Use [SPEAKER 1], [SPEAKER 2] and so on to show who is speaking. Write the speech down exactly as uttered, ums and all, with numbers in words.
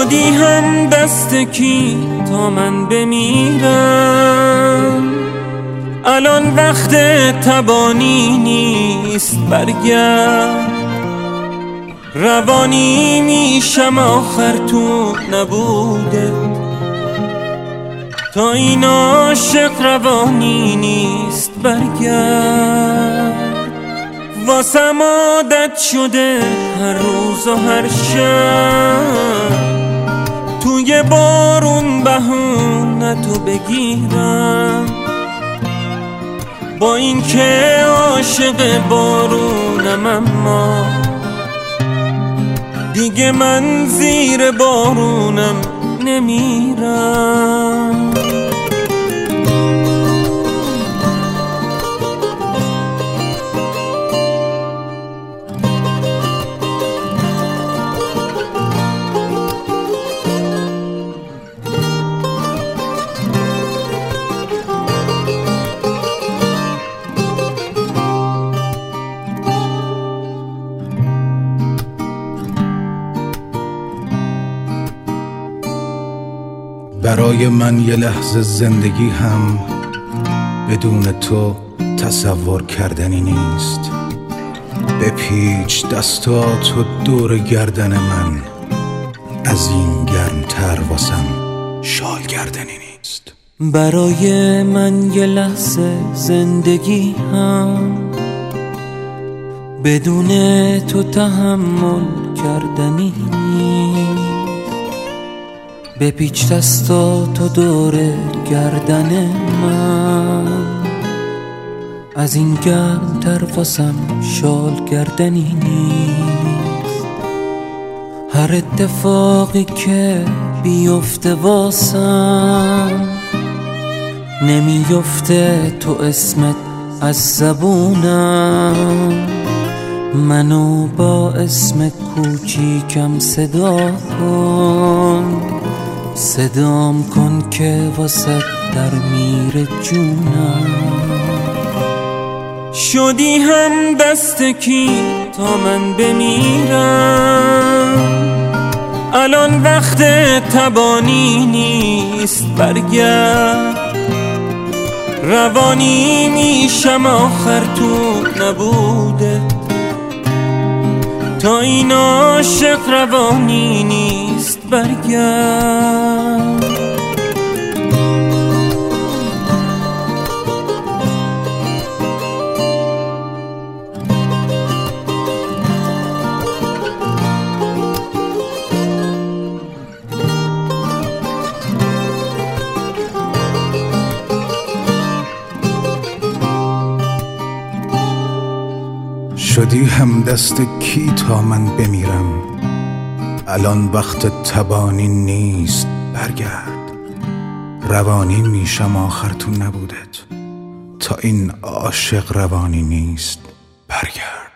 [SPEAKER 1] شدی هم دست کی تا من بمیرم؟ الان وقت تبانی نیست، برگرد. روانی میشم آخر تو نبوده، تا این عاشق روانی نیست، برگرد. واسم عادت شده هر روز و هر شب توی بارون بهونه تو بگیرم، با این که عاشق بارونم اما دیگه من زیر بارونم نمیرم.
[SPEAKER 2] برای من یه لحظه زندگی هم بدون تو تصور کردنی نیست. بپیچ دستاتو دور گردن من، از این گرمتر واسم شال گردنی نیست.
[SPEAKER 1] برای من یه لحظه زندگی هم بدون تو تحمل کردنی نیست. بپیچ دستاتو دور گردن من، از این گرمتر واسم شال گردنی نیست. هر اتفاقی که بیفته واسم نمیفته تو اسمت از زبونم. منو با اسم کوچیکم صدا کن، صدام کن که واسه در میره جونم. شدی هم دست کی تا من بمیرم؟ الان وقت تبانی نیست، برگرد. روانی میشم آخر تو نبوده، تا این عاشق روانی نیست، برگرد.
[SPEAKER 2] شدی هم دست کی تا من بمیرم؟ الان وقت تبانی نیست، برگرد. روانی میشم آخر تو نبودت، تا این عاشق روانی نیست، برگرد.